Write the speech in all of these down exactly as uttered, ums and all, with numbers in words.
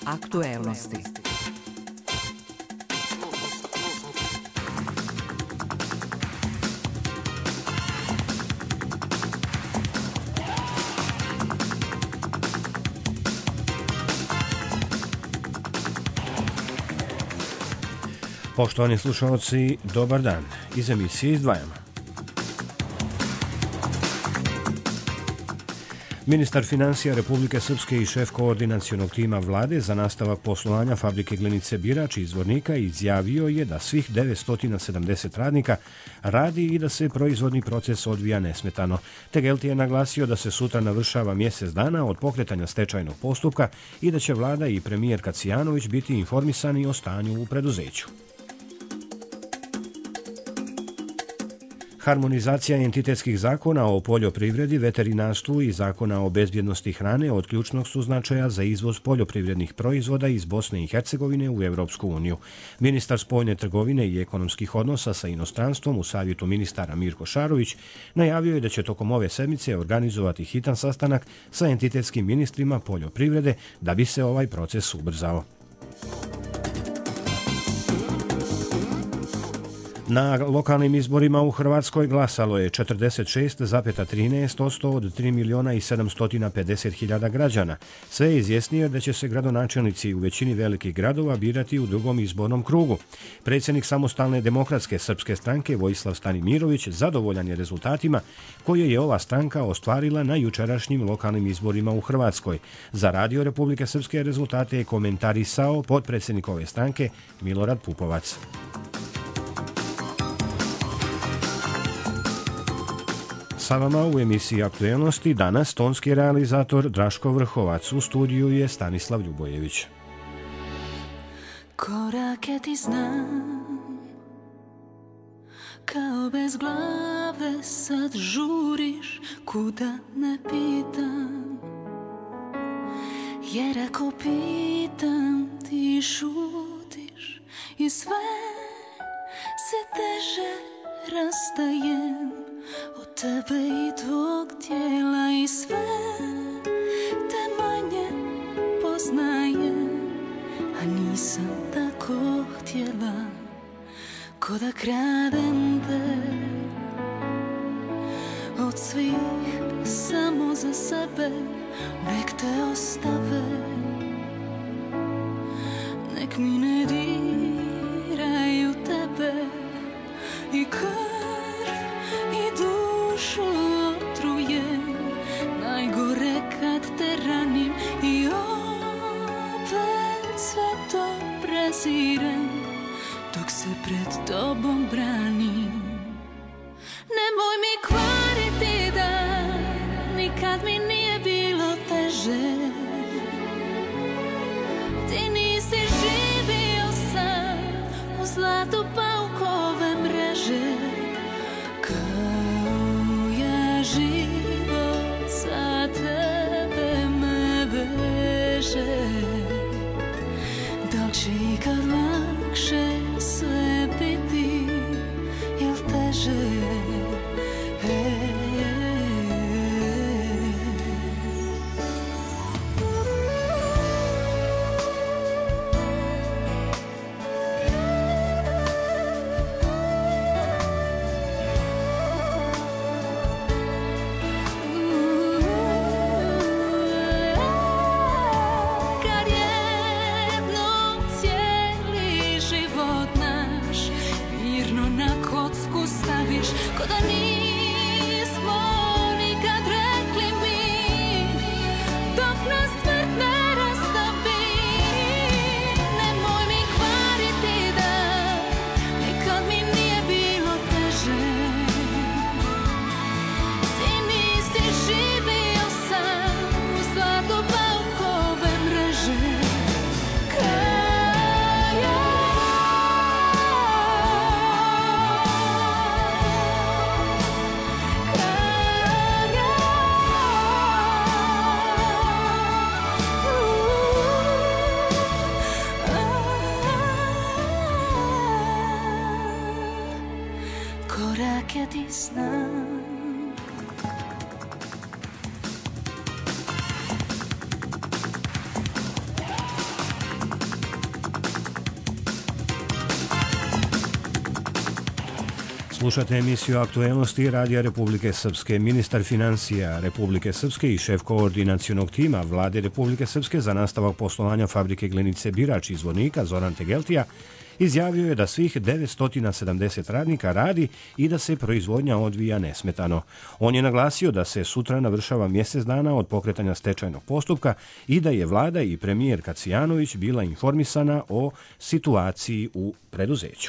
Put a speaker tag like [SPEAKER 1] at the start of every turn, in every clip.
[SPEAKER 1] Aktuelnosti.
[SPEAKER 2] Poštovani slušalci, dobar dan. Iz emisije izdvajamo. Ministar financija Republike Srpske i šef koordinacionog tima vlade za nastavak poslovanja fabrike Glinice Birač iz Zvornika izjavio je da svih devetsto sedamdeset radnika radi i da se proizvodni proces odvija nesmetano. Tegelti je naglasio da se sutra navršava mjesec dana od pokretanja stečajnog postupka i da će vlada i premijer Kacijanović biti informisani o stanju u preduzeću. Harmonizacija entitetskih zakona o poljoprivredi, veterinarstvu i zakona o bezbjednosti hrane od ključnog su značaja za izvoz poljoprivrednih proizvoda iz Bosne i Hercegovine u Evropsku uniju. Ministar spoljne trgovine i ekonomskih odnosa sa inostranstvom u savjetu ministara Mirko Šarović najavio je da će tokom ove sedmice organizovati hitan sastanak sa entitetskim ministrima poljoprivrede da bi se ovaj proces ubrzao. Na lokalnim izborima u Hrvatskoj glasalo je četrdeset šest zarez trinaest posto od tri milijuna i sedamsto pedeset hiljada građana. Sve je izjasnio da će se gradonačelnici u većini velikih gradova birati u drugom izbornom krugu. Predsjednik Samostalne demokratske srpske stranke Vojislav Stanimirović zadovoljan je rezultatima koje je ova stranka ostvarila na jučerašnjim lokalnim izborima u Hrvatskoj. Za Radio Republike Srpske rezultate je komentarisao potpredsjednik ove stranke Milorad Pupovac. Sa vama u emisiji Aktuelnosti danas tonski realizator Draško Vrhovac, u studiju je Stanislav Ljubojević.
[SPEAKER 3] Korake ti znam, kao bez glave sad žuriš, kuda ne pitam, jer ako pitam ti šutiš i sve se teže rastajem od tebe i tvog tijela i sve te manje poznajem, a nisam tako htjela, ko da kradem te od svih samo za sebe. Nek te ostave, nek mi ne diraju tebe i krv i dušu otrujem, najgore kad te ranim i opet sve to prezirem dok se pred tobom branim. Nemoj mi kvariti dan, nikad mi nije bilo teže. Ti nisi živio sam u zlatu paukove mreže, kao ja život za tebe me veže. Da li će ikad lakše sve biti ili teže? Korake ti znam.
[SPEAKER 2] Slušate emisiju Aktuelnosti Radija Republike Srpske. Ministar financija Republike Srpske i šef koordinacionog tima Vlade Republike Srpske za nastavak poslovanja fabrike Glinice Birač iz Zvornika Zoran Tegeltija izjavio je da svih devetsto sedamdeset radnika radi i da se proizvodnja odvija nesmetano. On je naglasio da se sutra navršava mjesec dana od pokretanja stečajnog postupka i da je vlada i premijer Kacijanović bila informisana o situaciji u preduzeću.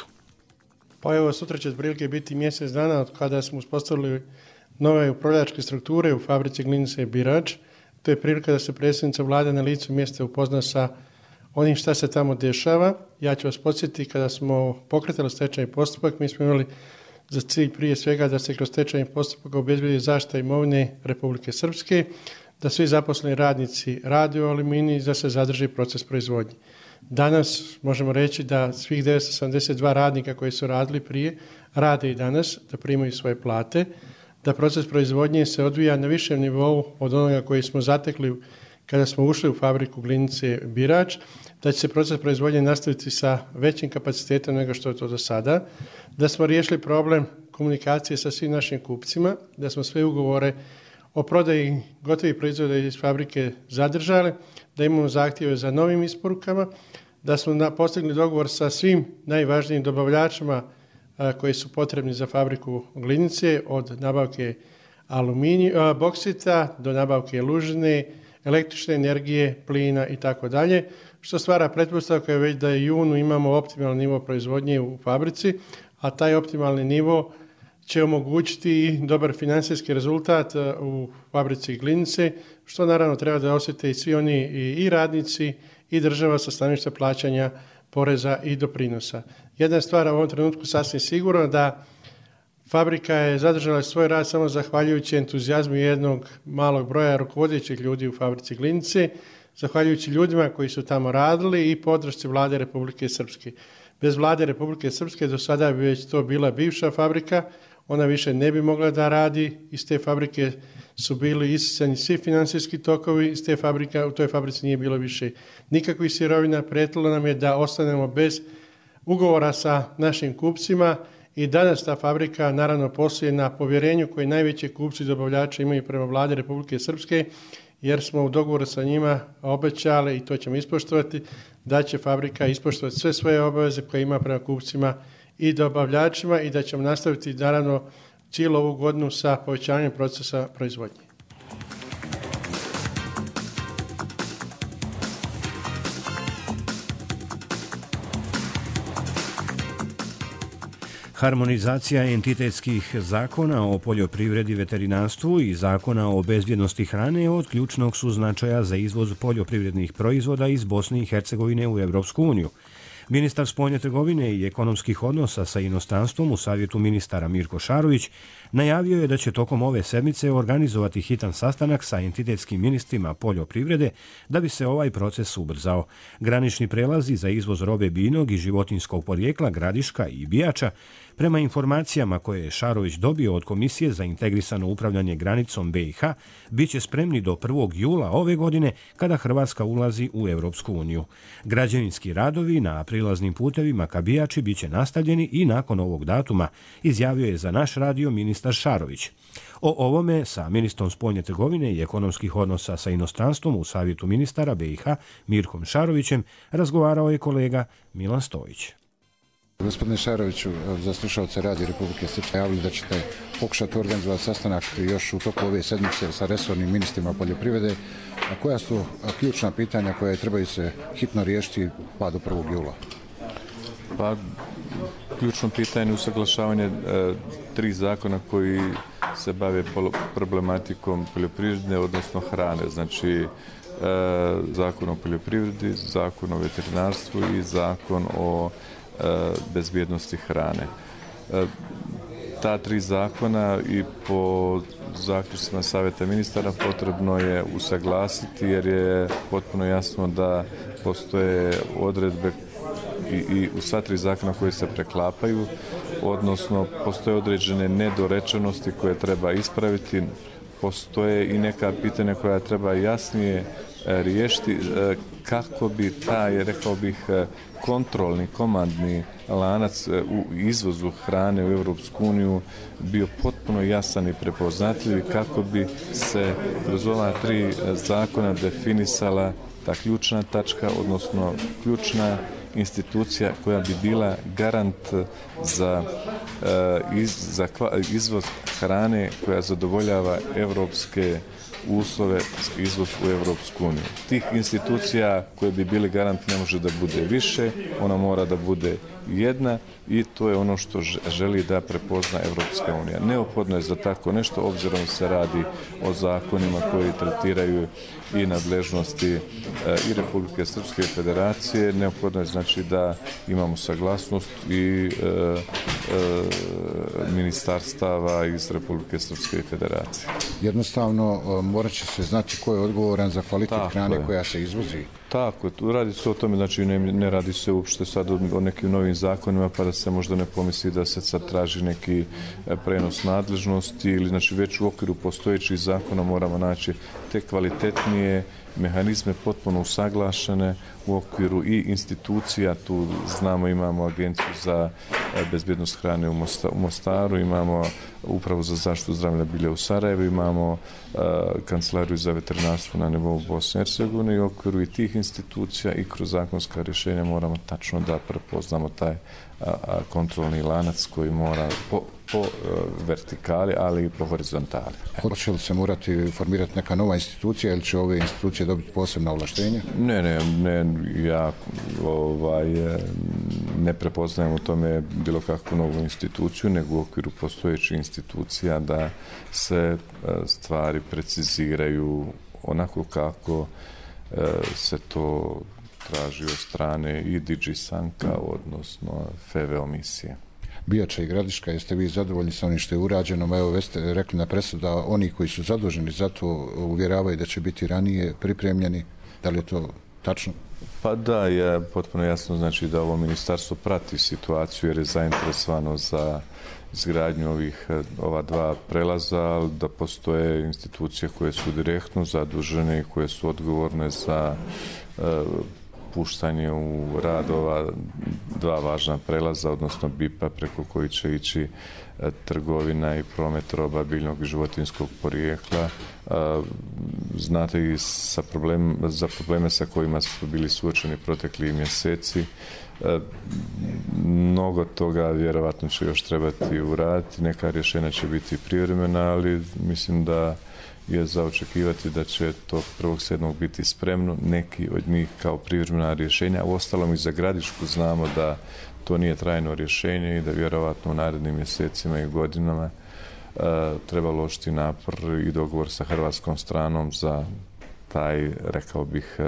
[SPEAKER 1] Pa evo, sutra će otprilike biti mjesec dana od kada smo uspostavili nove upravljačke strukture u fabrici Glinice Birač. To je prilika da se predsjednica vlade na licu mjesta upozna sa onim šta se tamo dešava. Ja ću vas podsjetiti, kada smo pokretali stečajni postupak, mi smo imali za cilj prije svega da se kroz stečajni postupak obezbedi zaštita imovine Republike Srpske, da svi zaposleni radnici rade u Aluminiji i da se zadrži proces proizvodnje. Danas možemo reći da svih devetsto sedamdeset dva radnika koji su radili prije rade i danas, da primaju svoje plate, da proces proizvodnje se odvija na višem nivou od onoga koji smo zatekli kada smo ušli u fabriku Glinice Birač, da će se proces proizvodnje nastaviti sa većim kapacitetom nego što je to do sada, da smo riješili problem komunikacije sa svim našim kupcima, da smo sve ugovore o prodaji gotovih proizvoda iz fabrike zadržali, da imamo zahtjeve za novim isporukama, da smo postigli dogovor sa svim najvažnijim dobavljačima a, koji su potrebni za fabriku Glinice, od nabavke aluminija, boksita do nabavke lužine, električne energije, plina i tako dalje, što stvara pretpostavka je već da je junu imamo optimalni nivo proizvodnje u fabrici, a taj optimalni nivo će omogućiti i dobar financijski rezultat u fabrici Glinice, što naravno treba da osjete i svi oni i radnici i država sa stanovišta plaćanja poreza i doprinosa. Jedna stvar u ovom trenutku sasvim sigurno da fabrika je zadržala svoj rad samo zahvaljujući entuzijazmu jednog malog broja rukovodećih ljudi u fabrici Glinice, zahvaljujući ljudima koji su tamo radili i podršci vlade Republike Srpske. Bez vlade Republike Srpske do sada bi već to bila bivša fabrika, ona više ne bi mogla da radi, iz te fabrike su bili isisani svi finansijski tokovi, iz te fabrike, u toj fabrici nije bilo više nikakvih sirovina, prijetilo nam je da ostanemo bez ugovora sa našim kupcima i danas ta fabrika naravno posluje na povjerenju koje najveći kupci i dobavljači imaju prema vladi Republike Srpske, jer smo u dogovoru sa njima obećali, i to ćemo ispoštovati, da će fabrika ispoštovati sve svoje obaveze koje ima prema kupcima i dobavljačima i da ćemo nastaviti naravno cijelu ovu godinu sa povećanjem procesa proizvodnje.
[SPEAKER 2] Harmonizacija entitetskih zakona o poljoprivredi, veterinarstvu i zakona o bezbjednosti hrane od ključnog su značaja za izvoz poljoprivrednih proizvoda iz Bosne i Hercegovine u Evropsku uniju. Ministar spoljne trgovine i ekonomskih odnosa sa inostranstvom u Savjetu ministara Mirko Šarović najavio je da će tokom ove sedmice organizovati hitan sastanak sa entitetskim ministrima poljoprivrede da bi se ovaj proces ubrzao. Granični prelazi za izvoz robe biljnog i životinjskog porijekla Gradiška i Bijača, prema informacijama koje je Šarović dobio od Komisije za integrisano upravljanje granicom B i H, bit će spremni do prvog jula ove godine kada Hrvatska ulazi u Evropsku uniju. Građevinski radovi na prilaznim putevima ka Bijači bit će nastavljeni i nakon ovog datuma, izjavio je za naš radio ministar Šarović. O ovome sa ministrom spoljne trgovine i ekonomskih odnosa sa inostranstvom u Savjetu ministara B i H Mirkom Šarovićem razgovarao je kolega Milan Stojić.
[SPEAKER 4] Gospodine Šaroviću, za slušalce Radija Republike Srpske javili da ćete pokušati organizovati sastanak još u toku ove sedmice sa resornim ministrima poljoprivrede. A koja su ključna pitanja koja trebaju se hitno riješiti pa do prvog jula?
[SPEAKER 5] Pa, ključno pitanje je usaglašavanje e, tri zakona koji se bave problematikom poljoprivrede, odnosno hrane. Znači, e, zakon o poljoprivredi, zakon o veterinarstvu i zakon o bezbjednosti hrane. Ta tri zakona i po zaključcima Savjeta ministara potrebno je usaglasiti jer je potpuno jasno da postoje odredbe i, i u sva tri zakona koje se preklapaju, odnosno postoje određene nedorečenosti koje treba ispraviti, postoje i neka pitanja koja treba jasnije riješiti kako bi taj, rekao bih, kontrolni, komandni lanac u izvozu hrane u Europsku uniju bio potpuno jasan i prepoznatljiv, kako bi se kroz ova tri zakona definisala ta ključna tačka, odnosno ključna institucija koja bi bila garant za, iz, za izvoz hrane koja zadovoljava europske uslove izvoz u Europsku uniju. Tih institucija koje bi bili garant ne može da bude više, ona mora da bude jedna i to je ono što želi da prepozna Europska unija. Neophodno je za tako nešto, obzirom se radi o zakonima koji tretiraju i nadležnosti e, i Republike Srpske federacije. Neophodno je znači da imamo saglasnost i e, e, ministarstava iz Republike Srpske federacije.
[SPEAKER 4] Jednostavno morat će se znati ko je odgovoran za kvalitet
[SPEAKER 5] Tako
[SPEAKER 4] hrane
[SPEAKER 5] je.
[SPEAKER 4] koja se izvozi.
[SPEAKER 5] Tako, radi se o tome, znači ne, ne radi se uopšte sad o, o nekim novim zakonima, pa da se možda ne pomisli da se sad traži neki prenos nadležnosti ili znači već u okviru postojećih zakona moramo naći te kvalitetnije mehanizme potpuno usaglašene u okviru i institucija. Tu znamo imamo Agenciju za bezbjednost hrane u Mostaru, imamo Upravu za zaštitu zdravlja bilja u Sarajevu, imamo uh, Kancelariju za veterinarstvo na nivou Bosne i Hercegovine i u okviru i tih institucija i kroz zakonska rješenja moramo tačno da prepoznamo taj a, a, kontrolni lanac koji mora po, po uh, vertikali, ali i po horizontali.
[SPEAKER 4] Hoće li se morati formirati neka nova institucija ili će ove institucije dobiti posebna ovlaštenja?
[SPEAKER 5] Ne, ne, ne, ja ovaj, ne prepoznajem u tome bilo kakvu novu instituciju, nego u okviru postojećih institucija da se stvari preciziraju onako kako se to traži od strane i DigiSanka, odnosno F V O misije.
[SPEAKER 4] Bijača i Gradiška, jeste vi zadovoljni sa onim što je urađeno? Evo, vi ste rekli na presu da oni koji su zaduženi za to uvjeravaju da će biti ranije pripremljeni. Da li je to tačno?
[SPEAKER 5] Pa da, je potpuno jasno znači da ovo ministarstvo prati situaciju jer je zainteresovano za izgradnju ovih, ova dva prelaza, ali da postoje institucije koje su direktno zadužene i koje su odgovorne za uh, puštanje u rad ova dva važna prelaza, odnosno B I P-a preko koji će ići uh, trgovina i promet roba biljnog i životinjskog porijekla. Uh, znate i sa problem, za probleme sa kojima su bili suočeni protekli mjeseci. E, mnogo toga vjerovatno će još trebati uraditi, neka rješenja će biti privremena, ali mislim da je za očekivati da će to prvog sedmog biti spremno, neki od njih kao privremena rješenja. U ostalom i za Gradišku znamo da to nije trajno rješenje i da vjerovatno u narednim mjesecima i godinama e, treba uložiti napor i dogovor sa hrvatskom stranom za taj, rekao bih,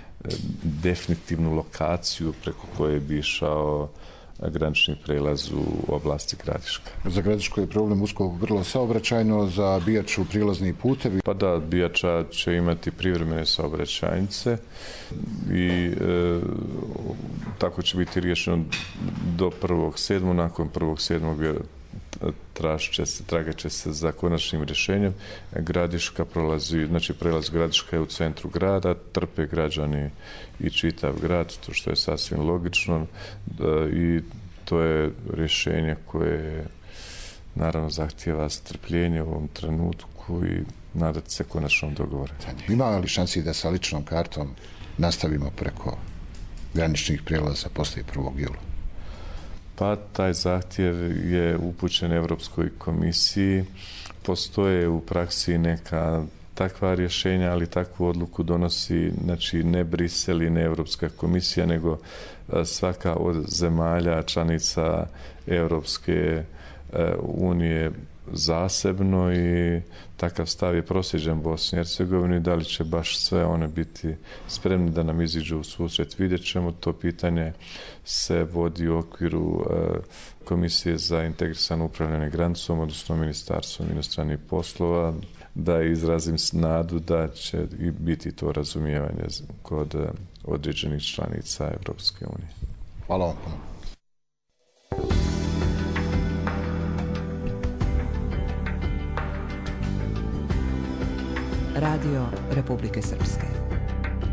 [SPEAKER 5] definitivnu lokaciju preko koje bi išao granični prelaz u oblasti Gradiška.
[SPEAKER 4] Za Gradišku je problem uskog grlo saobraćajno, za Bijaču prilazni putevi.
[SPEAKER 5] Pa da, Bijača će imati privremene saobraćajnice i e, tako će biti riješeno do prvog sedmog. Nakon prvog sedmog će se, tragat će se za konačnim rješenjem. Gradiška prolazi, znači prelaz Gradiška je u centru grada, trpe građani i čitav grad, to što je sasvim logično i to je rješenje koje naravno zahtijeva strpljenje u ovom trenutku i nadati se konačnom dogovoru.
[SPEAKER 4] Ima li šansi da sa ličnom kartom nastavimo preko graničnih prijelaza poslije prvog jula?
[SPEAKER 5] Pa taj zahtjev je upućen Europskoj komisiji. Postoje u praksi neka takva rješenja, ali takvu odluku donosi znači ne Brisel i ne Europska komisija, nego svaka od zemalja članica Europske unije zasebno i takav stav je proslijeđen Bosni i Hercegovini. Da li će baš sve one biti spremne da nam iziđu u susret, vidjet ćemo. To pitanje se vodi u okviru e, Komisije za integrisano upravljanje granicom, odnosno Ministarstvom inostranih poslova, da izrazim nadu da će i biti to razumijevanje kod e, određenih članica Evropske unije.
[SPEAKER 4] Hvala vam puno.
[SPEAKER 6] Radio Republike Srpske.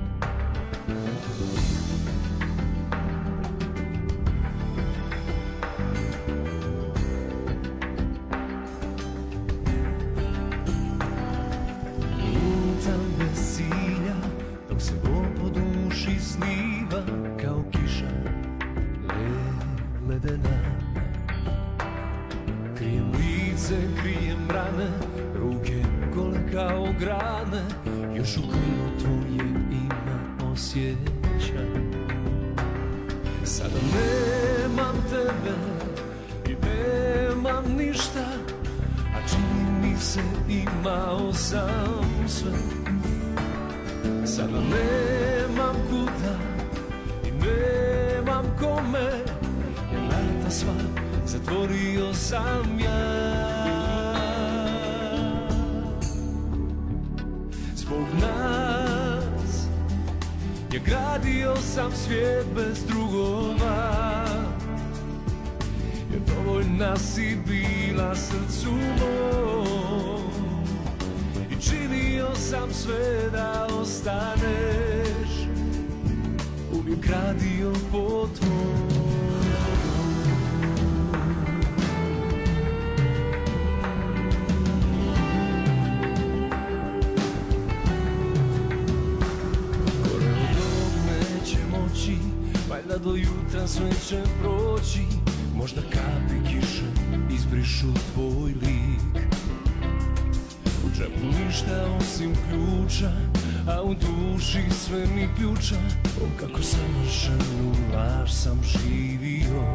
[SPEAKER 6] Do jutra sve će proći, možda kapi kiše izbrišu tvoj lik. U džepu ništa osim ključa, a u duši sve mi ključa. O kako savršenu laž sam živio.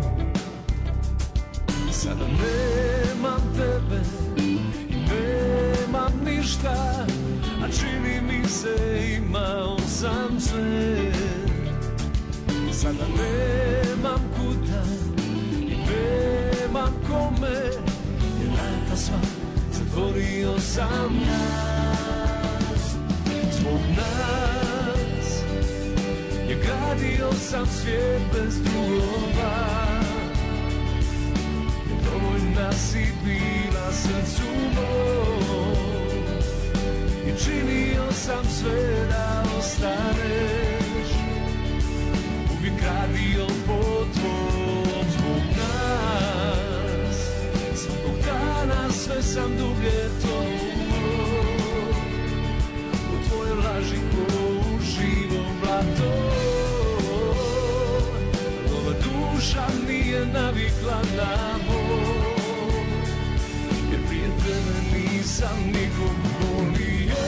[SPEAKER 6] Sada nemam tebe i nemam ništa, a čini mi se imao sam sve. Sada nemam kuda i nemam kome, jer vrata sva zatvorio sam ja. Zbog nas je gradio sam svijet bez drugova, jer dovoljna si bila srcu mom i činio sam sve da ostaneš, uvijek radio po tvom. Zbog nas svakog dana sve sam dublje tonuo u tvoje laži ko u živo blato. Ova duša nije navikla na bol, jer prije tebe nisam nikog volio.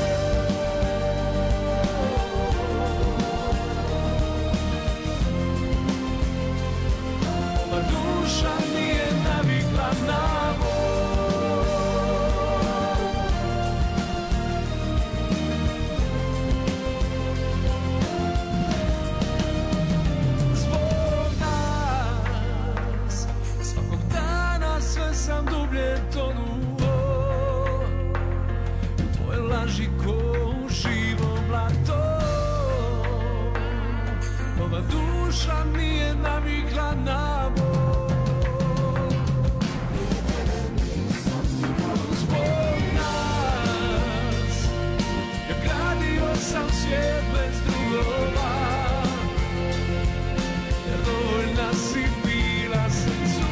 [SPEAKER 6] Duša nije navikla na bol. Zbog nas svakog dana sve sam dublje tonuo u tvoje laži ko u živo blato. Ova duša nije navikla na bol. Sam svijet bez drugova, jer dovoljna si bila srcu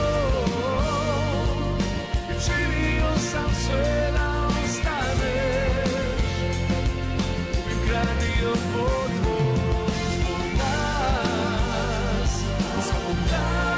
[SPEAKER 6] mom i činio sam sve da ostaneš, uvijek radio po tvom. Zbog nas svakog dana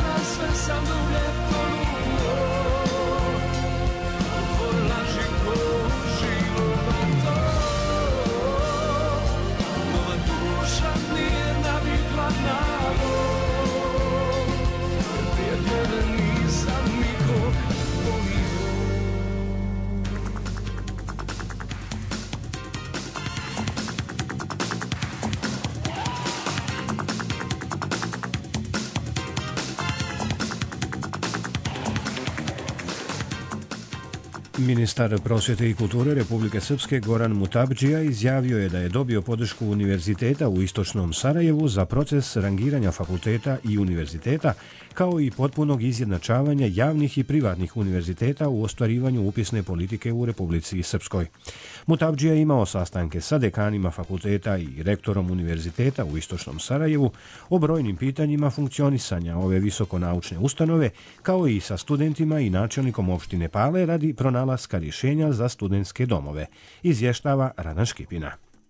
[SPEAKER 2] Ministar prosvjete i kulture Republike Srpske Goran Mutabdžija izjavio je da je dobio podršku Univerziteta u Istočnom Sarajevu za proces rangiranja fakulteta i univerziteta, kao i potpunog izjednačavanja javnih i privatnih univerziteta u ostvarivanju upisne politike u Republici Srpskoj. Mutabdžija je imao sastanke sa dekanima fakulteta i rektorom Univerziteta u Istočnom Sarajevu o brojnim pitanjima funkcionisanja ove visokonaučne ustanove, kao i sa studentima i načelnikom opštine Pale radi pronalaska rješenja za studentske domove, izvještava Rana Škipina.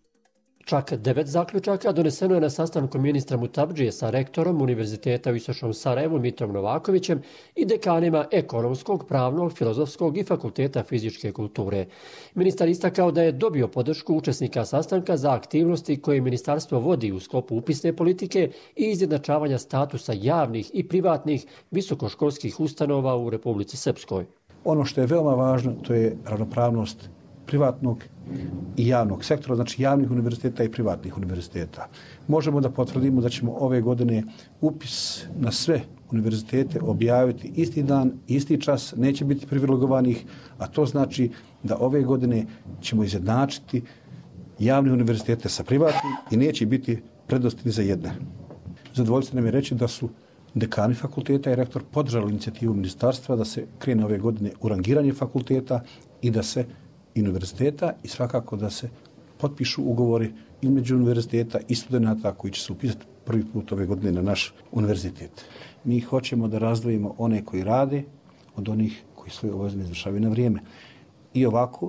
[SPEAKER 7] Čak devet zaključaka doneseno je na sastanku ministra Mutabdžije sa rektorom Univerziteta u Istočnom Sarajevu Mitrom Novakovićem i dekanima ekonomskog, pravnog, filozofskog i fakulteta fizičke kulture. Ministar istakao da je dobio podršku učesnika sastanka za aktivnosti koje ministarstvo vodi u sklopu upisne politike i izjednačavanja statusa javnih i privatnih visokoškolskih ustanova u Republici Srpskoj.
[SPEAKER 8] Ono što je veoma važno, to je ravnopravnost privatnog i javnog sektora, znači javnih univerziteta i privatnih univerziteta. Možemo da potvrdimo da ćemo ove godine upis na sve univerzitete objaviti isti dan, isti čas, neće biti privilegovanih, a to znači da ove godine ćemo izjednačiti javne univerzitete sa privatnim i neće biti prednosti za jedne. Zadovoljstvo nam je reći da su dekani fakulteta i rektor podržali inicijativu ministarstva da se krene ove godine u rangiranje fakulteta i da se univerziteta i svakako da se potpišu ugovori između univerziteta i studenta koji će se upisati prvi put ove godine na naš univerzitet. Mi hoćemo da razdvojimo one koji rade od onih koji svoje obaveze izvršavaju na vrijeme. I ovako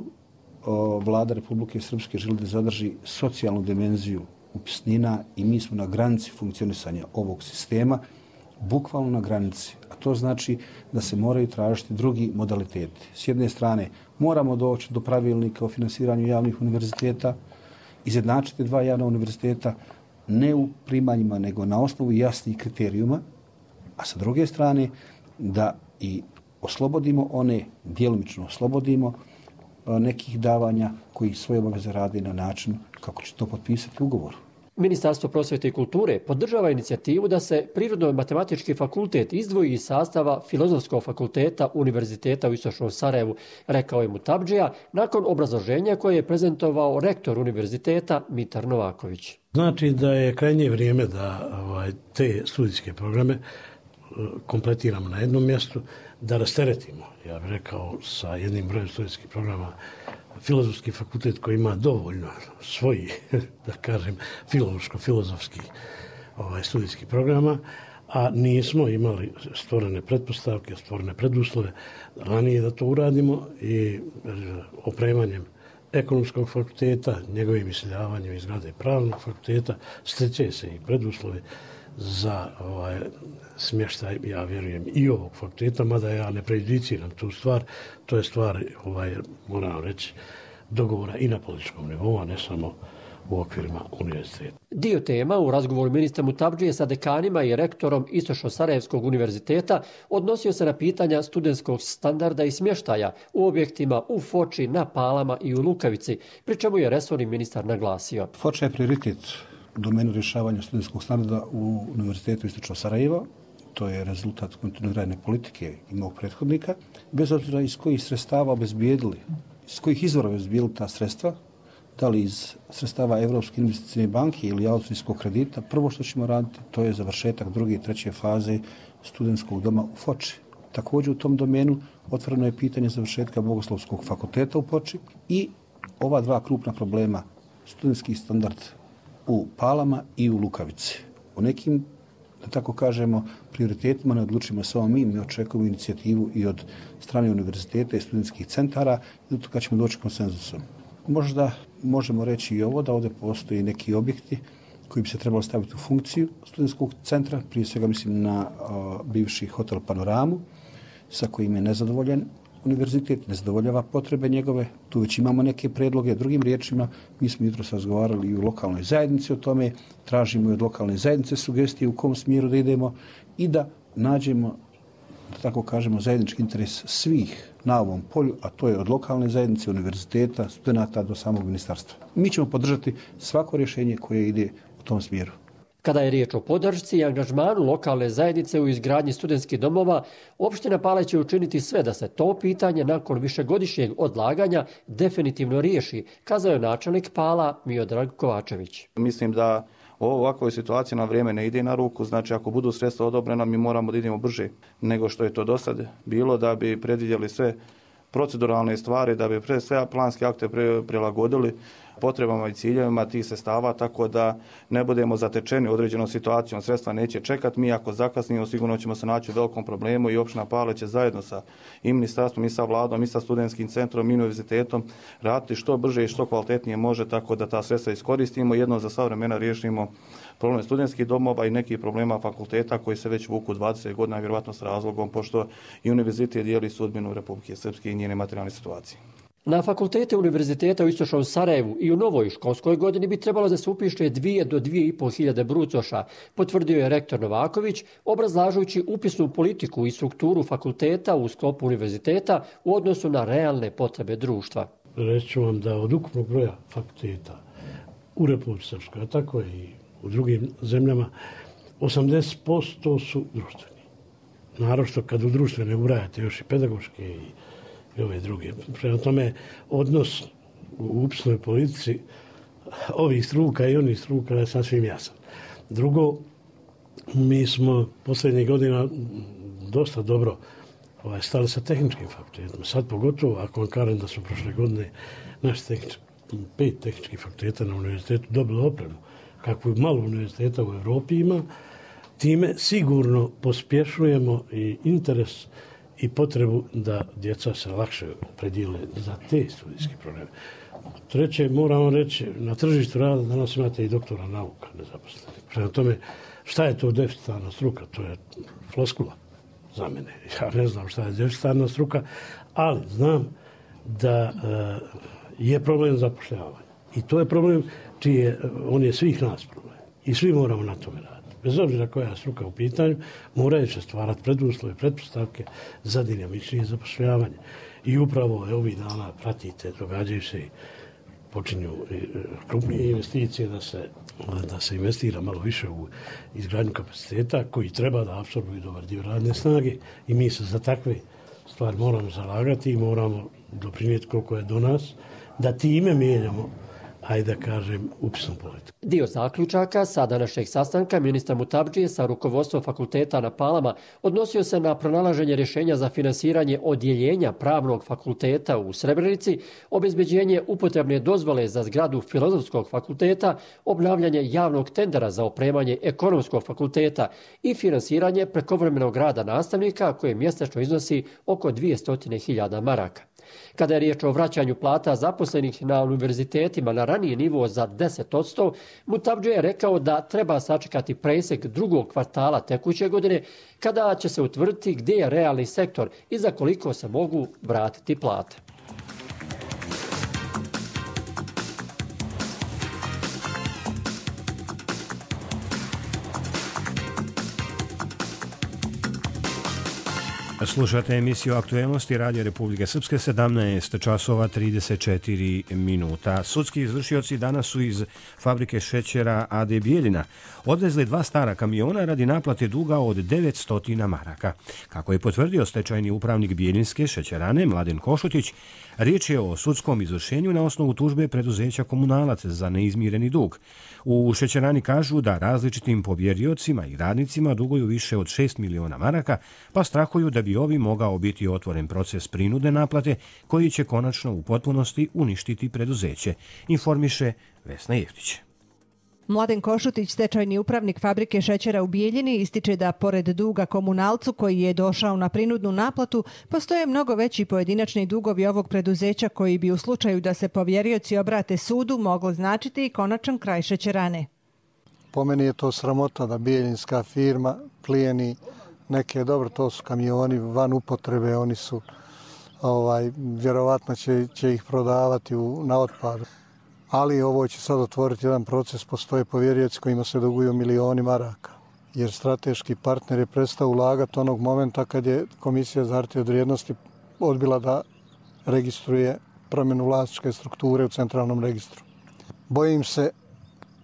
[SPEAKER 8] o, Vlada Republike Srpske želi da zadrži socijalnu dimenziju upisnina i mi smo na granici funkcionisanja ovog sistema, bukvalno na granici. A to znači da se moraju tražiti drugi modaliteti. S jedne strane, moramo doći do pravilnika o finansiranju javnih univerziteta, izjednačiti dva javna univerziteta ne u primanjima, nego na osnovu jasnih kriterijuma, a sa druge strane da i oslobodimo one, djelomično oslobodimo nekih davanja koji svoje obaveze rade na način kako će to potpisati u ugovoru.
[SPEAKER 7] Ministarstvo prosvjete i kulture podržava inicijativu da se Prirodno-matematički fakultet izdvoji iz sastava Filozofskog fakulteta Univerziteta u Istočnom Sarajevu, rekao je Mutabdžija nakon obrazloženja koje je prezentovao rektor univerziteta Mitar Novaković.
[SPEAKER 9] Znači da je krajnje vrijeme da ovaj, te studijske programe kompletiramo na jednom mjestu, da rasteretimo, ja bih rekao, sa jednim brojem studijskih programa Filozofski fakultet koji ima dovoljno svoji, da kažem, filološko-filozofskih ovaj, studijskih programa, a nismo imali stvorene pretpostavke, stvorene preduslove ranije da to uradimo i opremanjem ekonomskog fakulteta, njegovim iseljavanjem iz zgrade pravnog fakulteta, steće se i preduslovi za ovaj, smještaj, ja vjerujem, i ovog fakulteta, mada ja ne prejudiciram tu stvar, to je stvar, ovaj, moram reći, dogovora i na političkom nivou, a ne samo u okvirima univerziteta.
[SPEAKER 7] Dio tema u razgovoru ministra Mutabdžije sa dekanima i rektorom Istočno-Sarajevskog univerziteta odnosio se na pitanja studentskog standarda i smještaja u objektima u Foči, na Palama i u Lukavici, pri čemu je resorni ministar naglasio.
[SPEAKER 8] Foča je prioritet u domenu rješavanja studentskog standarda u Univerzitetu Istočnog Sarajeva. To je rezultat kontinuirane politike i mog prethodnika. Bez obzira iz kojih sredstava obezbijedili, iz kojih izvora obezbijedili ta sredstva, da li iz sredstava Evropske investicijne banke ili austrijskog kredita, prvo što ćemo raditi to je završetak druge i treće faze studentskog doma u Foči. Također u tom domenu otvoreno je pitanje završetka Bogoslovskog fakulteta u Foči i ova dva krupna problema, studentski standard u Palama i u Lukavici. U nekim, da tako kažemo, prioritetima ne odlučimo samo mi, mi očekujemo inicijativu i od strane univerziteta i studentskih centara i do toga ćemo doći konsenzusom. Možda možemo reći i ovo da ovdje postoji neki objekti koji bi se trebali staviti u funkciju studentskog centra, prije svega mislim na o, bivši hotel Panoramu, sa kojim je nezadovoljen univerzitet, ne zadovoljava potrebe njegove, tu već imamo neke predloge. Drugim riječima, mi smo jutros razgovarali i u lokalnoj zajednici o tome, tražimo i od lokalne zajednice sugestije u kom smjeru da idemo i da nađemo, da tako kažemo, zajednički interes svih na ovom polju, a to je od lokalne zajednice, univerziteta, studenta do samog ministarstva. Mi ćemo podržati svako rješenje koje ide u tom smjeru.
[SPEAKER 7] Kada je riječ o podršci i angažmanu lokalne zajednice u izgradnji studentskih domova, opština Pale će učiniti sve da se to pitanje nakon višegodišnjeg odlaganja definitivno riješi, kazao je načelnik Pala Miodrag Kovačević.
[SPEAKER 10] Mislim da u ovakvoj situaciji na vrijeme ne ide na ruku, znači ako budu sredstva odobrena mi moramo da idemo brže nego što je to do sad bilo, da bi predvidjeli sve proceduralne stvari, da bi pre sve planske akte prilagodili potrebama i ciljevima tih sredstava, tako da ne budemo zatečeni određenom situacijom. Sredstva neće čekati, mi ako zakasnimo sigurno ćemo se naći u velikom problemu i opština Pale će zajedno sa i ministarstvom i sa vladom i sa studentskim centrom i univerzitetom raditi što brže i što kvalitetnije može, tako da ta sredstva iskoristimo, jedno za sva vremena riješimo problem studentskih domova i nekih problema fakulteta koji se već vuku dvadeset godina, vjerovatno s razlogom, pošto i univerzitet dijeli sudbinu Republike Srpske i njene materijalne situacije.
[SPEAKER 7] Na fakultete univerziteta u istočnom Sarajevu i u novoj školskoj godini bi trebalo da se upiše dvije do dvije i pol hiljade brucoša, potvrdio je rektor Novaković, obrazlažujući upisnu politiku i strukturu fakulteta u sklopu univerziteta u odnosu na realne potrebe društva.
[SPEAKER 9] Reći ću vam da od ukupnog broja fakulteta u Republici Srpskoj, a tako i u drugim zemljama, osamdeset posto su društveni. Naročito kad u društvene ubrajate još i pedagoške i i ove druge. Prema tome, odnos u upisnoj politici ovih struka i onih struka je sasvim jasan. Drugo, mi smo posljednjih godina dosta dobro ovaj, stali sa tehničkim fakultetom. Sad pogotovo, ako vam kažem da su prošle godine naši tehnički, pet tehničkih fakulteta na univerzitetu dobili opremu, kakvu malo univerziteta u Evropi ima, time sigurno pospješujemo i interes i potrebu da djeca se lakše predijele za te studijske programe. Treće, moramo reći, na tržištu rada danas imate i doktora nauka nezaposlenih. Prema tome, šta je to deficitarna struka? To je floskula za mene. Ja ne znam šta je deficitarna struka, ali znam da uh, je problem zapošljavanja. I to je problem čiji je, on je svih nas problem. I svi moramo na tome raditi. Bez obzira koja je struka u pitanju, moraju se stvarati preduslove, pretpostavke za dinamičnije zapošljavanje. I upravo ovih dana pratite, događaju se i počinju krupnije investicije da se, da se investira malo više u izgradnju kapaciteta koji treba da apsorbuju dobar dio radne snage i mi se za takve stvari moramo zalagati i moramo doprinijeti koliko je do nas da time mijenjamo, ajde da kažem, upisnu politiku.
[SPEAKER 7] Dio zaključaka sa današnjeg sastanka ministra Mutabdžije sa rukovodstvom fakulteta na Palama odnosio se na pronalaženje rješenja za finansiranje odjeljenja pravnog fakulteta u Srebrenici, obezbeđenje upotrebne dozvole za zgradu Filozofskog fakulteta, obnavljanje javnog tendera za opremanje Ekonomskog fakulteta i finansiranje prekovremenog rada nastavnika koje mjesečno iznosi oko dvjesto hiljada maraka. Kada je riječ o vraćanju plata zaposlenih na univerzitetima na raniji nivo za deset posto, Mutabdžija je rekao da treba sačekati presek drugog kvartala tekuće godine kada će se utvrditi gdje je realni sektor i za koliko se mogu vratiti plate.
[SPEAKER 2] Slušate emisiju Aktuelnosti Radija Republike Srpske, sedamnaest časova trideset četiri minuta. Sudski izvršioci danas su iz fabrike šećera A D Bijeljina odvezli dva stara kamiona radi naplate duga od devetsto maraka. Kako je potvrdio stečajni upravnik Bijeljinske šećerane Mladen Košutić, riječ je o sudskom izvršenju na osnovu tužbe preduzeća Komunalac za neizmireni dug. U šećerani kažu da različitim povjeriocima i radnicima duguju više od šest miliona maraka, pa strahuju da bi ovi mogao biti otvoren proces prinude naplate koji će konačno u potpunosti uništiti preduzeće, informiše Vesna Jeftić.
[SPEAKER 11] Mladen Košutić, stečajni upravnik fabrike šećera u Bijeljini, ističe da pored duga Komunalcu koji je došao na prinudnu naplatu, postoje mnogo veći pojedinačni dugovi ovog preduzeća koji bi u slučaju da se povjerioci obrate sudu mogli značiti i konačan kraj šećerane.
[SPEAKER 12] Po meni je to sramota da bijeljinska firma plijeni neke, dobro, to su kamioni van upotrebe, oni su, ovaj, vjerovatno će, će ih prodavati u, na otpadu. Ali ovo će sad otvoriti jedan proces, postoje povjerioci kojima se duguju milioni maraka. Jer strateški partner je prestao ulagati onog momenta kad je Komisija za hartije od vrijednosti odbila da registruje promjenu vlasničke strukture u centralnom registru. Bojim se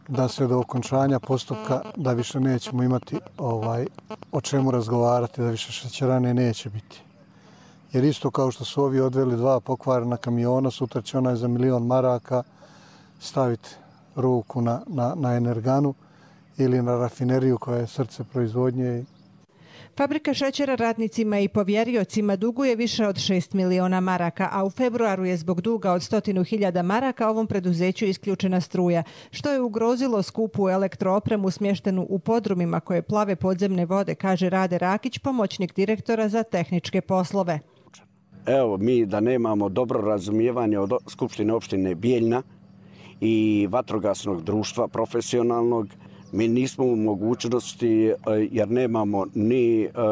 [SPEAKER 12] da se do okončanja postupka da više nećemo imati ovaj o čemu razgovarati, da više šećerane neće biti. Jer isto kao što su ovi odveli dva pokvarena kamiona, sutra će onaj za milion maraka staviti ruku na, na, na energanu ili na rafineriju koja je srce proizvodnje.
[SPEAKER 11] Fabrika šećera radnicima i povjeriocima duguje više od šest miliona maraka, a u februaru je zbog duga od stotinu hiljada maraka ovom preduzeću isključena struja, što je ugrozilo skupu elektroopremu smještenu u podrumima koje plave podzemne vode, kaže Rade Rakić, pomoćnik direktora za tehničke poslove.
[SPEAKER 13] Evo, mi da nemamo dobro razumijevanje od Skupštine opštine Bijeljna i vatrogasnog društva profesionalnog, mi nismo u mogućnosti, jer nemamo ni e,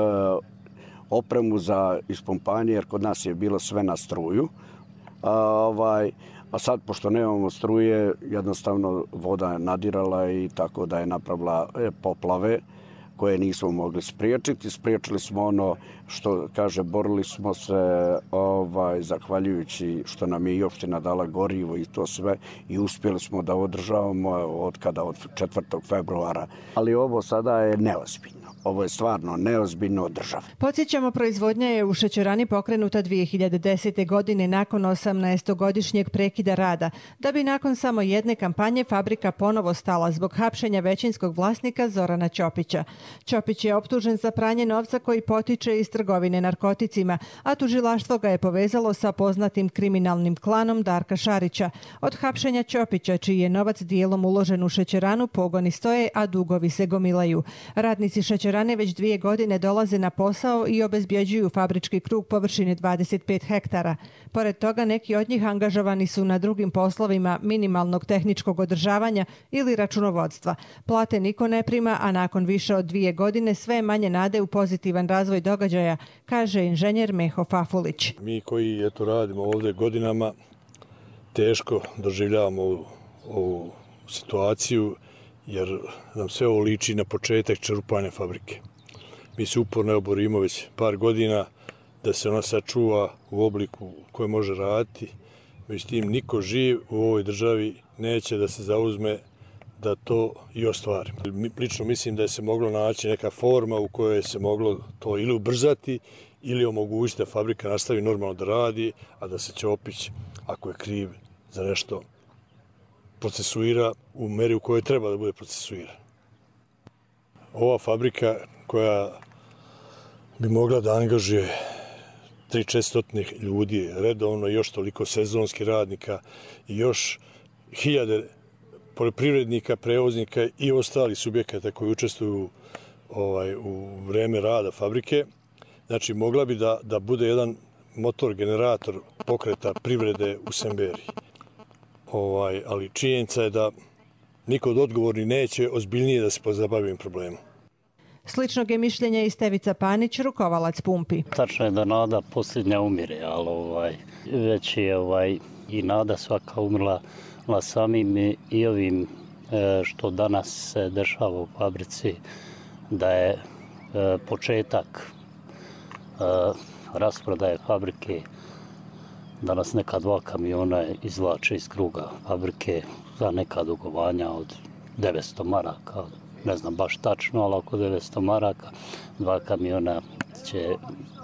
[SPEAKER 13] opremu za ispumpanje, jer kod nas je bilo sve na struju. A, ovaj, a sad, pošto nemamo struje, jednostavno voda je nadirala i tako da je napravila poplave koje nismo mogli spriječiti. Spriječili smo ono što, kaže, borili smo se ovaj, zahvaljujući što nam je i opština dala gorivo i to sve i uspjeli smo da održavamo od kada, od četvrtog februara. Ali ovo sada je neozbiljno. Ovo je stvarno neozbiljno od države.
[SPEAKER 11] Podsjećamo, proizvodnja je u šećerani pokrenuta dvije hiljade desete. godine nakon osamnaestogodišnjeg prekida rada, da bi nakon samo jedne kampanje fabrika ponovo stala zbog hapšenja većinskog vlasnika Zorana Ćopića. Ćopić je optužen za pranje novca koji potiče iz trgovine narkoticima, a tužilaštvo ga je povezalo sa poznatim kriminalnim klanom Darka Šarića. Od hapšenja Ćopića, čiji je novac dijelom uložen u šećeranu, pogoni stoje, a dugovi se gomilaju. Radnici šećerane već dvije godine dolaze na posao i obezbjeđuju fabrički krug površine dvadeset pet hektara. Pored toga, neki od njih angažovani su na drugim poslovima minimalnog tehničkog održavanja ili računovodstva. Plate niko ne prima, a nakon više od dvije godine sve manje nade u pozitivan razvoj događaja, kaže inženjer Meho Fafulić.
[SPEAKER 14] Mi koji eto radimo ovdje godinama teško doživljavamo ovu, ovu situaciju, jer nam sve ovo liči na početak čerupanja fabrike. Mi se uporno oborimo već par godina da se ona sačuva u obliku koje može raditi. Međutim, niko živ u ovoj državi neće da se zauzme da to i ostvari. Lično mislim da je se moglo naći neka forma u kojoj se moglo to ili ubrzati ili omogućiti da fabrika nastavi normalno da radi, a da se Ćopić, ako je kriv za nešto, procesuira u meri u kojoj treba da bude procesuira. Ova fabrika koja bi mogla da angažuje tri četiri ljudi redovno, još toliko sezonskih radnika i još hiljade poljoprivrednika, prevoznika i ostali subjekata koji učestvuju ovaj, u vreme rada fabrike, znači mogla bi da, da bude jedan motor, generator pokreta privrede u Semberiji. Ovaj, ali činjenica je da niko od odgovorni neće ozbiljnije da se pozabavi problemom.
[SPEAKER 11] Sličnog je mišljenja i Stevica Panić, rukovalac pumpi.
[SPEAKER 15] Tačno je da nada posljednja umire, ali ovaj, već je ovaj, i nada svaka umrla na samim i ovim e, što danas se dešava u fabrici, da je e, početak e, rasprodaje fabrike. Danas neka dva kamiona izvlače iz kruga fabrike za neka dugovanja od devetsto maraka. Ne znam baš tačno, ali oko devetsto maraka. Dva kamiona će, e,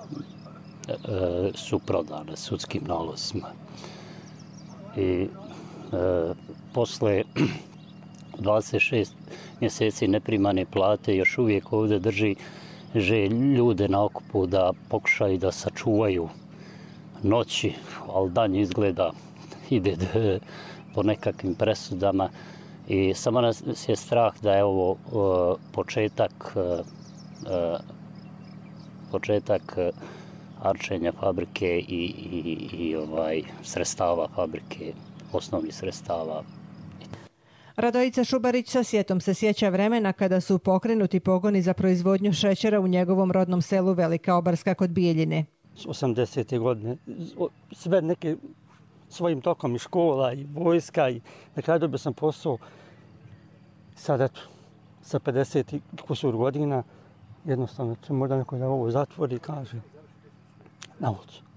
[SPEAKER 15] su prodane sudskim nalozima. I e, posle dvadeset šest mjeseci neprimane plate još uvijek ovdje drži že ljude na okupu da pokušaju da sačuvaju noći, ali dan izgleda ide po nekakvim presudama i samo nas je strah da je ovo uh, početak uh, početak uh, arčenja fabrike i, i, i ovaj sredstava fabrike, osnovnih sredstava.
[SPEAKER 11] Radojica Šubarić sa sjetom se sjeća vremena kada su pokrenuti pogoni za proizvodnju šećera u njegovom rodnom selu Velika Obarska kod Bijeljine.
[SPEAKER 16] osamdesete godine, sve neke svojim tokom i škola i vojska i na kraju dobio sam posao. Sad eto, sa pedeset kusur godina, jednostavno možda neko da ovo zatvori i kaže na ulicu.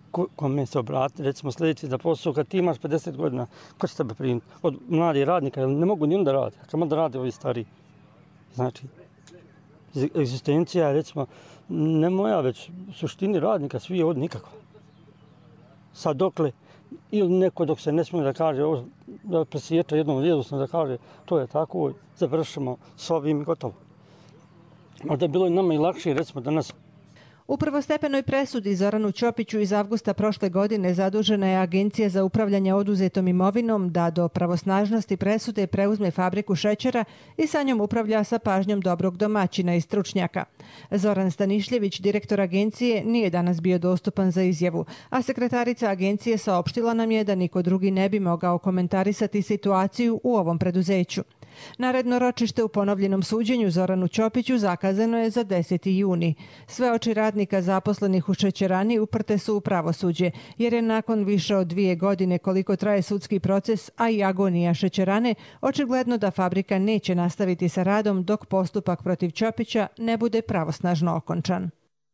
[SPEAKER 16] kome se obratiti, recimo sljedeći za posao, kad ti imaš pedeset godina, ko će tebe primiti? Od mladih radnika, ne mogu ni onda raditi, kamo da rade ovi stariji. Znači, egzistencija je, recimo, ne moja, već u suštini radnika, svi je od nikakva. Sad dokle, ili neko dok se ne smije da kaže, da presjeća jednom jednostavno da kaže, to je tako, završimo s ovim i gotovo. Možda je bilo i nama i lakše, recimo, danas.
[SPEAKER 11] U prvostepenoj presudi Zoranu Ćopiću iz avgusta prošle godine zadužena je Agencija za upravljanje oduzetom imovinom da do pravosnažnosti presude preuzme fabriku šećera i sa njom upravlja sa pažnjom dobrog domaćina i stručnjaka. Zoran Stanišljević, direktor agencije, nije danas bio dostupan za izjavu, a sekretarica agencije saopštila nam je da niko drugi ne bi mogao komentarisati situaciju u ovom preduzeću. Naredno ročište u ponovljenom suđenju Zoranu Ćopiću zakazano je za deseti juni. Sve oči radnika zaposlenih u šećerani uprte su u pravosuđe, jer je nakon više od dvije godine koliko traje sudski proces, a i agonija šećerane, očigledno da fabrika neće nastaviti sa radom dok postupak protiv Ćopića ne bude pravosnažno okončan.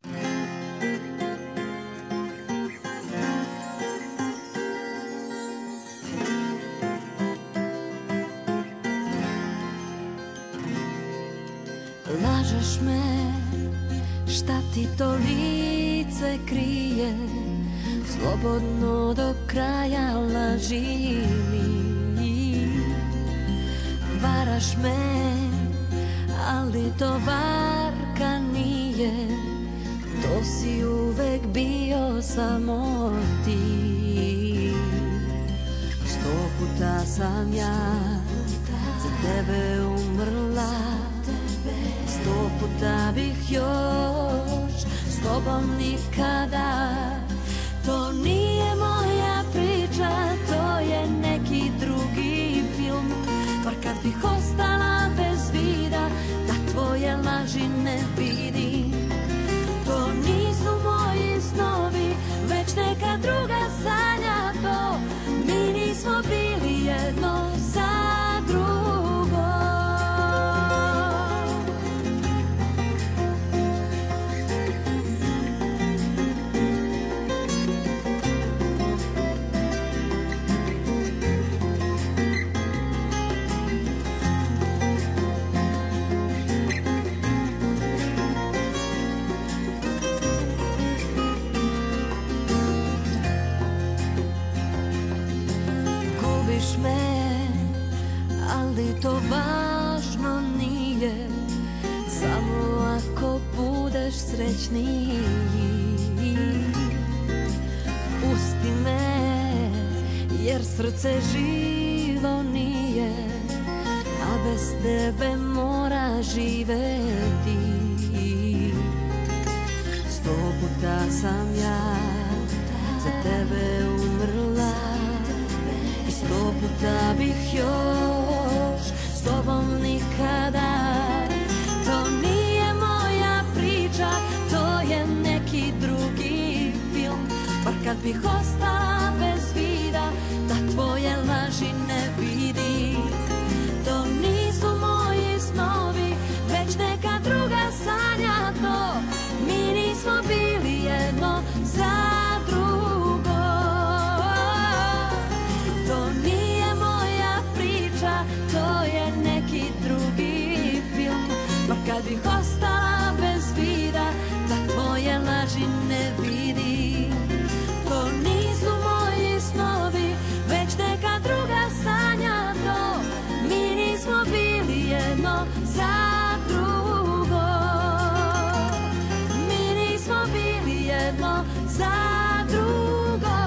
[SPEAKER 3] Lažeš me, šta ti to lice krije, slobodno do kraja laži mi. Varaš me, ali to varka nije, to si uvek bio samo ti. Sto puta sam ja za tebe umrla, sto puta bih još s tobom nikada. To nije moja priča, to je neki drugi film. Bar kad bih ostala bez vida, da tvoje laži ne vidim. To nisu moji snovi, već neka druga sanja to. Mi nismo bili jedno za drugo. Ali to važno nije, samo ako budeš srećniji. Pusti me, jer srce živo nije, a bez tebe mora živeti. Sto puta sam ja za tebe umrla, sto puta bih još s tobom nikada. To nije moja priča, to je neki drugi film. Bar kad bih ostala bez vida, da tvoje laži ne vidim. To nisu moji snovi, već neka druga sanja to. Mi nismo bili jedno za drugo. To nije moja priča, to je neki drugi film. Bar kad bih ostala bez vida, da tvoje laži ne vidim. To nisu moji snovi, već neka druga sanja to. Mi nismo bili jedno za drugo. Mi nismo bili jedno za drugo.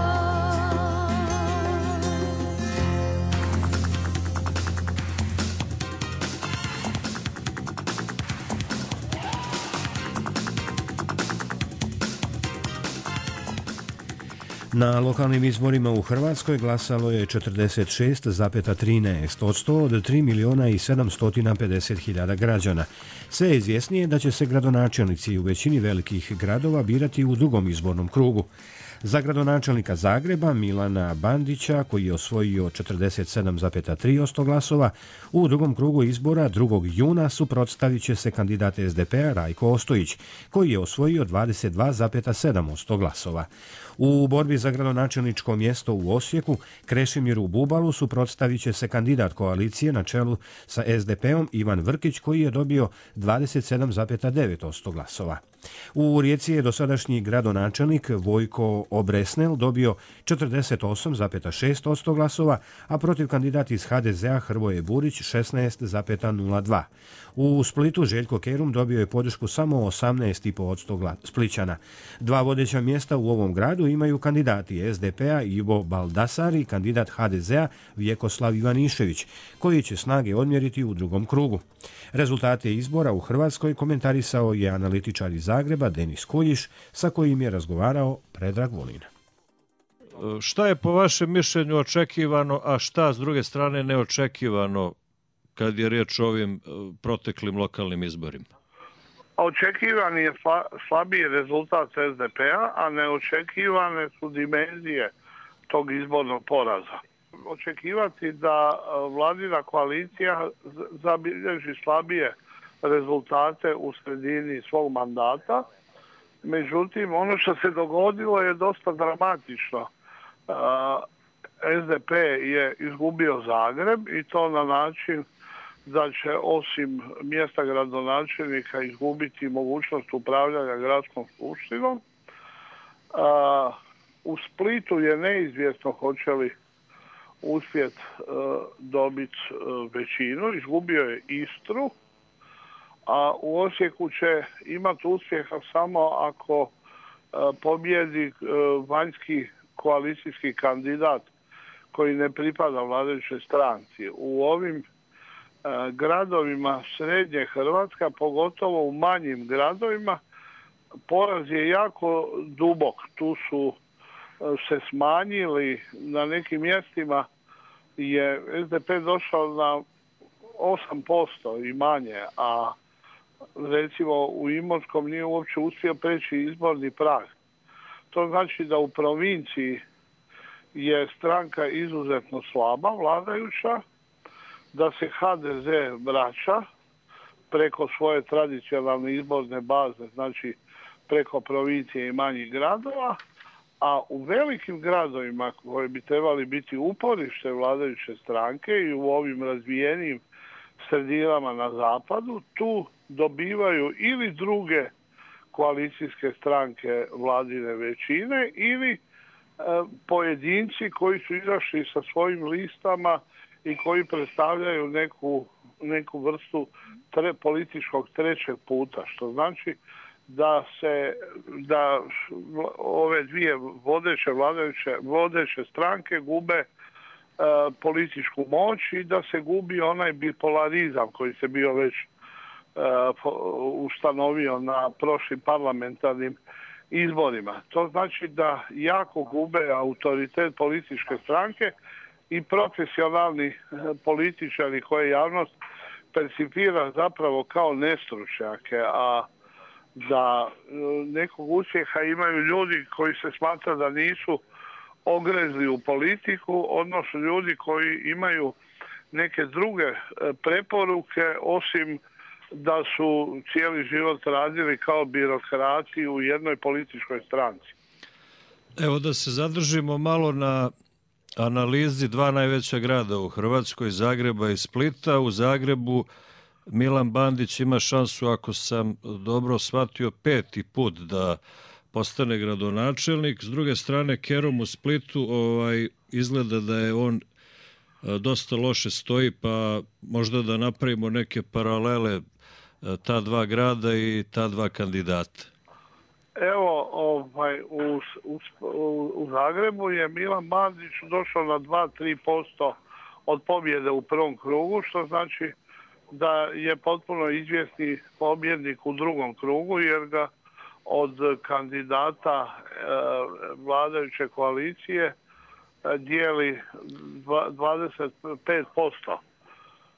[SPEAKER 2] Na lokalnim izborima u Hrvatskoj glasalo je četrdeset šest zarez trinaest posto od tri miliona i sedamsto pedeset hiljada građana. Sve je izvjesnije da će se gradonačelnici u većini velikih gradova birati u drugom izbornom krugu. Za gradonačelnika Zagreba Milana Bandića, koji je osvojio četrdeset sedam zarez tri posto glasova, u drugom krugu izbora drugog juna suprotstavit će se kandidat S D P-a Rajko Ostojić, koji je osvojio dvadeset dva zarez sedam posto glasova. U borbi za gradonačelničko mjesto u Osijeku Krešimiru Bubalu suprotstavit će se kandidat koalicije na čelu sa S D P-om Ivan Vrkić, koji je dobio dvadeset sedam zarez devet posto glasova. U Rijeci je dosadašnji gradonačelnik Vojko Obresnel dobio četrdeset osam zarez šest posto glasova, a protiv kandidat iz H D Z-a Hrvoje Burić šesnaest zarez nula dva. U Splitu Željko Kerum dobio je podršku samo osamnaest zarez pet posto Splićana. Dva vodeća mjesta u ovom gradu imaju kandidati S D P-a Ivo Baldasar i kandidat H D Z-a Vjekoslav Ivanišević, koji će snage odmjeriti u drugom krugu. Rezultate izbora u Hrvatskoj komentarisao je analitičar iz Zagreba Denis Kuljiš, sa kojim je razgovarao Predrag Vulin.
[SPEAKER 17] Šta je po vašem mišljenju očekivano, a šta s druge strane neočekivano kad je riječ o ovim proteklim lokalnim izborima?
[SPEAKER 18] Očekivani je slabiji rezultat S D P-a, a neočekivane su dimenzije tog izbornog poraza. Očekivati da vladina koalicija zabilježi slabije rezultate u sredini svog mandata. Međutim, ono što se dogodilo je dosta dramatično. S D P je izgubio Zagreb i to na način da će osim mjesta gradonačelnika izgubiti mogućnost upravljanja gradskom skupštinom. U Splitu je neizvjesno hoće li uspjeti dobiti većinu. Izgubio je Istru, a u Osijeku će imati uspjeha samo ako pobjedi vanjski koalicijski kandidat koji ne pripada vladajućoj stranci. U ovim gradovima srednje Hrvatska, pogotovo u manjim gradovima, poraz je jako dubok. Tu su se smanjili, na nekim mjestima je S D P došao na osam posto i manje, a recimo u Imotskom nije uopće uspio preći izborni prag. To znači da u provinciji je stranka izuzetno slaba, vladajuća, da se H D Z vraća preko svoje tradicionalne izborne baze, znači preko provincije i manjih gradova, a u velikim gradovima koji bi trebali biti uporište vladajuće stranke i u ovim razvijenim sredinama na zapadu, tu dobivaju ili druge koalicijske stranke vladine većine ili e, pojedinci koji su izašli sa svojim listama i koji predstavljaju neku, neku vrstu tre, političkog trećeg puta, što znači da se da ove dvije vodeće vladajuće vodeće stranke gube e, političku moć i da se gubi onaj bipolarizam koji se bio već e, ustanovio na prošlim parlamentarnim izborima. To znači da jako gube autoritet političke stranke i profesionalni političari koje javnost percipira zapravo kao nestručnjake, a da nekog uspjeha imaju ljudi koji se smatra da nisu ogrezli u politiku, odnosno ljudi koji imaju neke druge preporuke osim da su cijeli život radili kao birokrati u jednoj političkoj stranci.
[SPEAKER 17] Evo da se zadržimo malo na analizi dva najveća grada u Hrvatskoj, Zagreba i Splita. U Zagrebu Milan Bandić ima šansu, ako sam dobro shvatio, peti put da postane gradonačelnik. S druge strane, Kerum u Splitu ovaj, izgleda da je on dosta loše stoji, pa možda da napravimo neke paralele ta dva grada i ta dva kandidata.
[SPEAKER 18] Evo, ovaj, u, u, u Zagrebu je Milan Bandić došao na dva do tri posto od pobjede u prvom krugu, što znači da je potpuno izvjesni pobjednik u drugom krugu, jer ga od kandidata e, vladajuće koalicije e, dijeli dvadeset pet posto.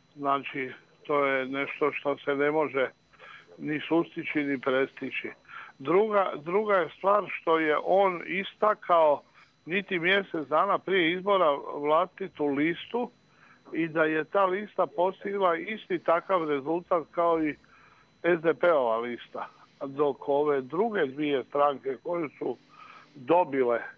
[SPEAKER 18] Znači, to je nešto što se ne može ni sustići ni prestići. Druga, druga je stvar što je on istakao niti mjesec dana prije izbora vlastitu listu i da je ta lista postigla isti takav rezultat kao i es de pe-ova lista. Dok ove druge dvije stranke koje su dobile e,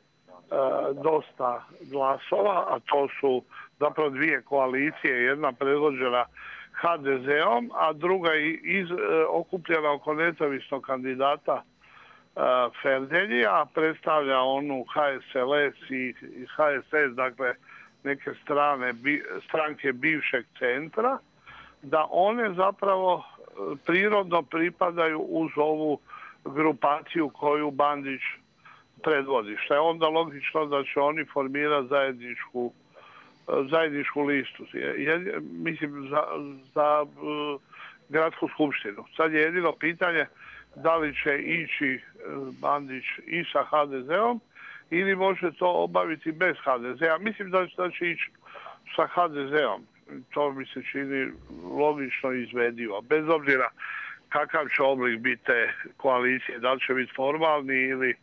[SPEAKER 18] dosta glasova, a to su zapravo dvije koalicije, jedna predvođena ha de ze-om, a druga iz, e, okupljena oko nezavisnog kandidata e, Ferdeljija, predstavlja onu ha es el es i, i ha es es, dakle neke strane, bi, stranke bivšeg centra, da one zapravo prirodno pripadaju uz ovu grupaciju koju Bandić predvodi. Što je onda logično da će oni formirati zajedničku, zajedničku listu. Je, mislim, za, za uh, gradsku skupštinu. Sad je jedino pitanje da li će ići Bandić i sa ha de ze-om ili može to obaviti bez ha de ze-a. Mislim da, da će ići sa ha de ze-om. To mi se čini logično izvedivo. Bez obzira kakav će oblik biti te koalicije, da li će biti formalni ili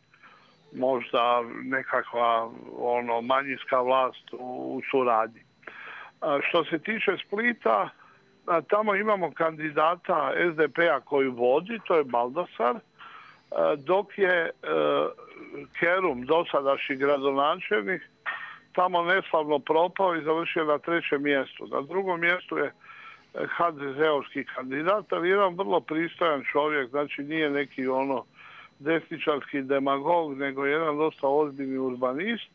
[SPEAKER 18] možda nekakva ono manjinska vlast u, u suradnji. A što se tiče Splita, a, tamo imamo kandidata es de pe-a koji vodi, to je Baldasar, a, dok je a, Kerum, dosadašnji gradonačelnik, tamo neslavno propao i završio na trećem mjestu. Na drugom mjestu je ha de ze-ovski kandidat, ali jedan vrlo pristojan čovjek, znači nije neki ono desničarski demagog, nego jedan dosta ozbiljni urbanist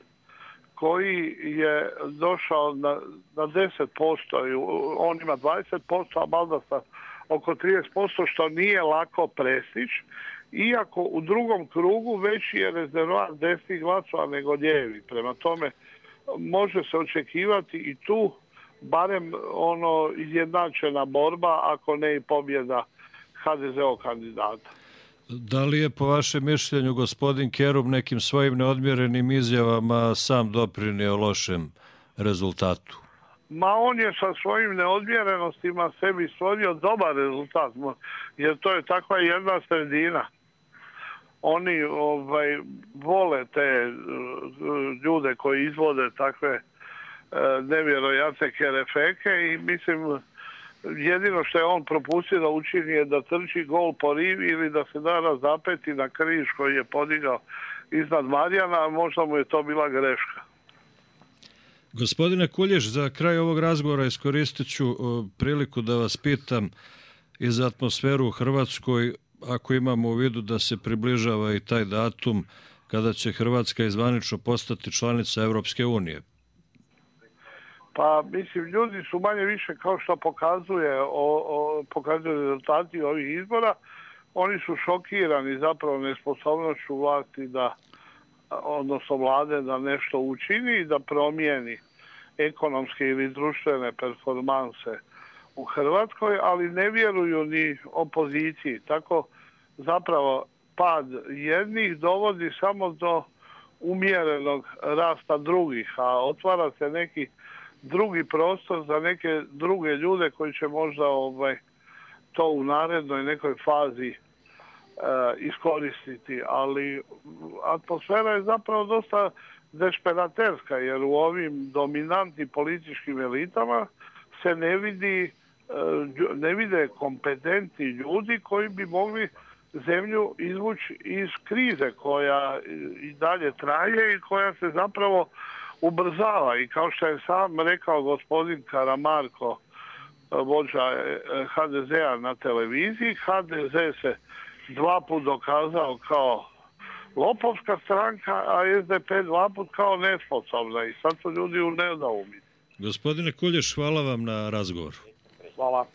[SPEAKER 18] koji je došao na, na deset posto i on ima dvadeset posto, a Baldasar oko trideset posto, što nije lako prestići, iako u drugom krugu veći je rezervoar desnih glasova nego lijevi. Prema tome može se očekivati i tu barem ono izjednačena borba, ako ne i pobjeda ha de ze-ovog kandidata.
[SPEAKER 17] Da li je po vašem mišljenju gospodin Kerum nekim svojim neodmjerenim izjavama sam doprinio lošem rezultatu?
[SPEAKER 18] Ma on je sa svojim neodmjerenostima sebi stvorio dobar rezultat, jer to je takva jedna sredina. Oni ovaj, vole te ljude koji izvode takve nevjerojatne kerefeke i mislim jedino što je on propustio da učini je da trči gol po rivi ili da se da razapeti na križ koji je podigao iznad Marjana, a možda mu je to bila greška.
[SPEAKER 17] Gospodine Kulješ, za kraj ovog razgovora iskoristit ću priliku da vas pitam i za atmosferu u Hrvatskoj, ako imamo u vidu da se približava i taj datum kada će Hrvatska izvanično postati članica Europske unije.
[SPEAKER 18] Pa mislim, ljudi su manje više, kao što pokazuje o, o, pokazuju rezultati ovih izbora, oni su šokirani zapravo nesposobnošću vlasti da, odnosno vlade da nešto učini i da promijeni ekonomske ili društvene performanse u Hrvatskoj, ali ne vjeruju ni opoziciji. Tako zapravo pad jednih dovodi samo do umjerenog rasta drugih, a otvara se neki drugi prostor za neke druge ljude koji će možda ovaj, to u narednoj nekoj fazi e, iskoristiti. Ali atmosfera je zapravo dosta dešperaterska, jer u ovim dominantnim političkim elitama se ne vidi, e, ne vide kompetentni ljudi koji bi mogli zemlju izvući iz krize koja i dalje traje i koja se zapravo ubrzava. I kao što je sam rekao gospodin Karamarko, vođa ha de ze-a na televiziji, ha de ze se dva put dokazao kao lopovska stranka, a es de pe dva put kao nesposobna. I sad su ljudi u nedoumici.
[SPEAKER 17] Gospodine Kulješ, hvala vam na razgovoru.
[SPEAKER 18] Hvala.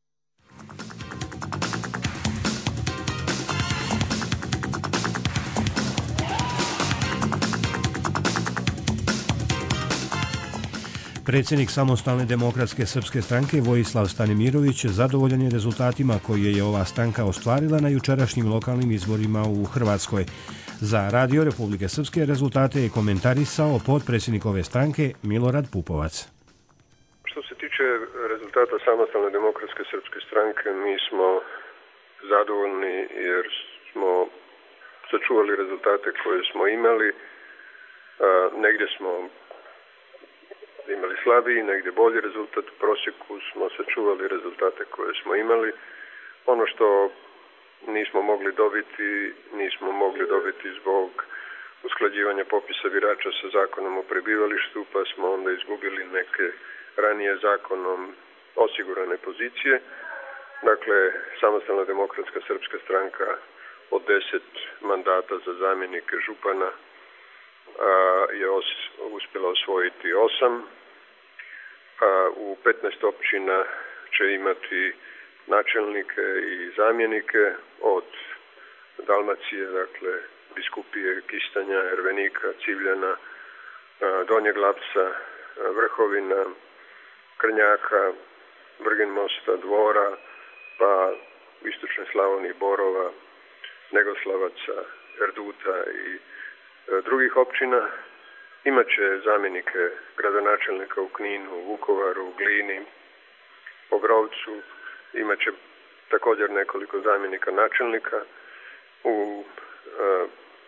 [SPEAKER 2] Predsjednik Samostalne demokratske srpske stranke Vojislav Stanimirović zadovoljan je rezultatima koje je ova stranka ostvarila na jučerašnjim lokalnim izborima u Hrvatskoj. Za Radio Republike Srpske rezultate je komentarisao potpredsjednik ove stranke Milorad Pupovac.
[SPEAKER 19] Što se tiče rezultata Samostalne demokratske srpske stranke, mi smo zadovoljni jer smo sačuvali rezultate koje smo imali. Negdje smo imali slabiji, negdje bolji rezultat. U prosjeku smo sačuvali rezultate koje smo imali. Ono što nismo mogli dobiti, nismo mogli dobiti zbog usklađivanja popisa birača sa zakonom o prebivalištu, pa smo onda izgubili neke ranije zakonom osigurane pozicije. Dakle, Samostalna demokratska srpska stranka od deset mandata za zamjenike župana a, je os, uspjela osvojiti osam. A, u petnaest općina će imati načelnike i zamjenike od Dalmacije, dakle Biskupije, Kistanja, Ervenika, Civljana, Donjeg Lapca, Vrhovina, Krnjaka, Vrgin Mosta, Dvora, pa u istočnoj Slavoniji Borova, Negoslavaca, Erduta i drugih općina. Imaće zamjenike gradonačelnika u Kninu, u Vukovaru, u Glini, Obrovcu. Imaće također nekoliko zamjenika načelnika u e,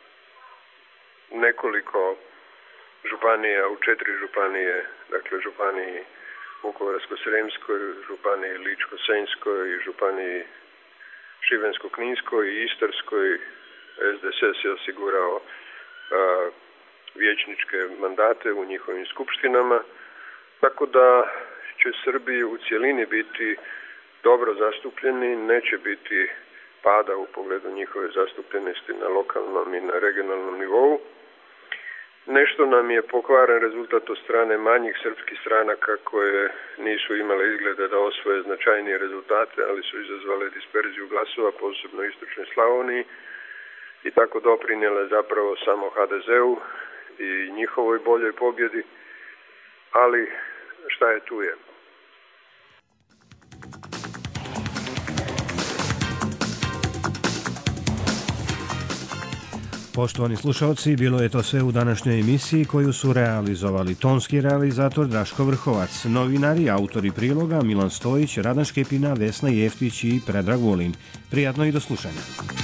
[SPEAKER 19] nekoliko županija, u četiri županije, dakle županiji Vukovarsko-srijemskoj, županiji Ličko-senjskoj, županiji Šibensko-kninskoj i Istarskoj. S D S S je osigurao a, vijećničke mandate u njihovim skupštinama, tako da će Srbiji u cjelini biti dobro zastupljeni, neće biti pada u pogledu njihove zastupljenosti na lokalnom i na regionalnom nivou. Nešto nam je pokvaren rezultat od strane manjih srpskih stranaka koje nisu imale izgleda da osvoje značajnije rezultate, ali su izazvale disperziju glasova, posebno u istočnoj Slavoniji, i tako doprinijele zapravo samo H D Z-u i njihovoj boljoj pobjedi, ali šta je tu je.
[SPEAKER 2] Poštovani slušalci, bilo je to sve u današnjoj emisiji koju su realizovali tonski realizator Draško Vrhovac, novinari, autori priloga Milan Stojić, Radan Škepina, Vesna Jeftić i Predrag Vulin. Prijatno i do slušanja.